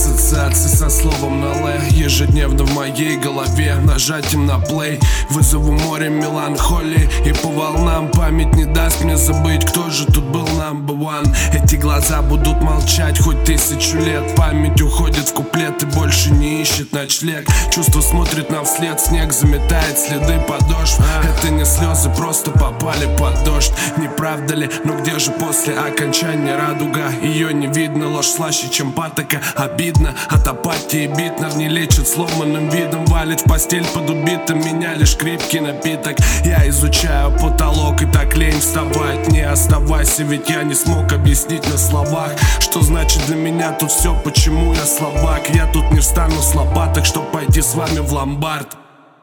Ассоциации со словом на «л» ежедневно в моей голове. Нажатием на плей вызову море меланхолии, и по волнам память не даст мне забыть, кто же тут был number one. Эти глаза будут молчать хоть 1000 лет. Память уходит в куплет и больше не ищет ночлег. Чувство смотрит нам вслед, снег заметает следы подошв. Это не слезы, просто попали под дождь. Не правда ли? Но где же после окончания радуга? Ее не видно, ложь слаще, чем патока. Обидно, от апатии Битнер не лечит сломанным видом. Валит в постель под убитым, меня лишь крепкий напиток. Я изучаю потолок, и так лень вставать. Не оставайся, ведь я не смог объяснить на словах, что значит для меня тут все, почему я слабак. Я тут не встану с лопаток, чтоб пойти с вами в ломбард.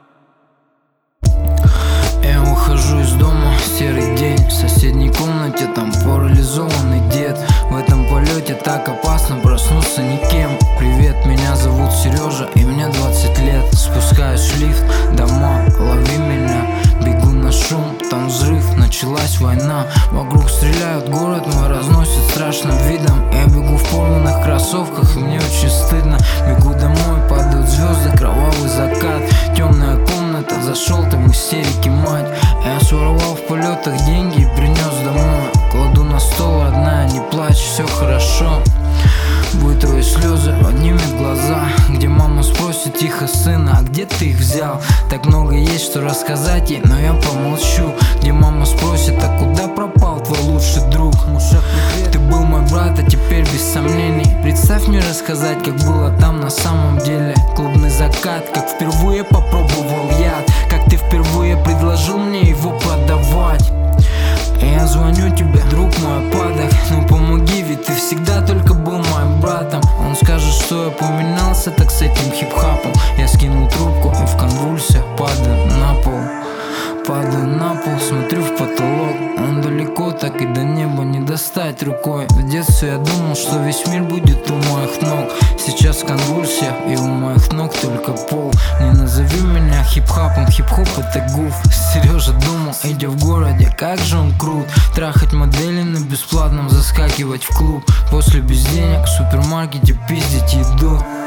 Я ухожу из дома, серый день. В соседней комнате там парализованный дед. В этом полете так опасно проснуться никем. Привет, меня зовут Сережа, и мне 20 лет. Спускаюсь в лифт, дома, лови меня. Бегу на шум, там взрыв, началась война. Вокруг стреляют, город мой разносит страшным видом. Я бегу в порванных кроссовках, и мне очень стыдно. Бегу домой, падают звезды, кровавый закат. Темная комната, зашел ты в истерике, мать. Я своровал в полетах деньги и принес домой. Кладу на стол, родная, не плачь, все хорошо. Вытру слезы, поднимет глаза. Где мама спросит тихо: сына, а где ты их взял? Так много есть, что рассказать ей, но я помолчу. Где мама спросит: а куда пропал твой лучший друг? Ты был мой брат, а теперь без сомнений. Представь мне рассказать, как было там на самом деле. Клубный закат, как впервые попробовал яд. Как ты впервые предложил мне его продавать. Я звоню тебе, друг мой опадок. Ну помоги, ведь ты всегда только был моим братом. Он скажет, что я поменялся, так с этим хип-хапом. Я скинул трубку и в конвульсиях падаю на пол. Падаю на пол, смотрю в потолок. Он далеко, так и до неба не достать рукой. В детстве я думал, что весь мир будет у моих ног. Сейчас конвульсия, и у моих ног только пол. Не назови меня хип-хапом, хип-хоп это гуф. Сережа думал, идя в городе, как же он крут. Трахать модели на бесплатном, заскакивать в клуб. После без денег в супермаркете пиздить еду.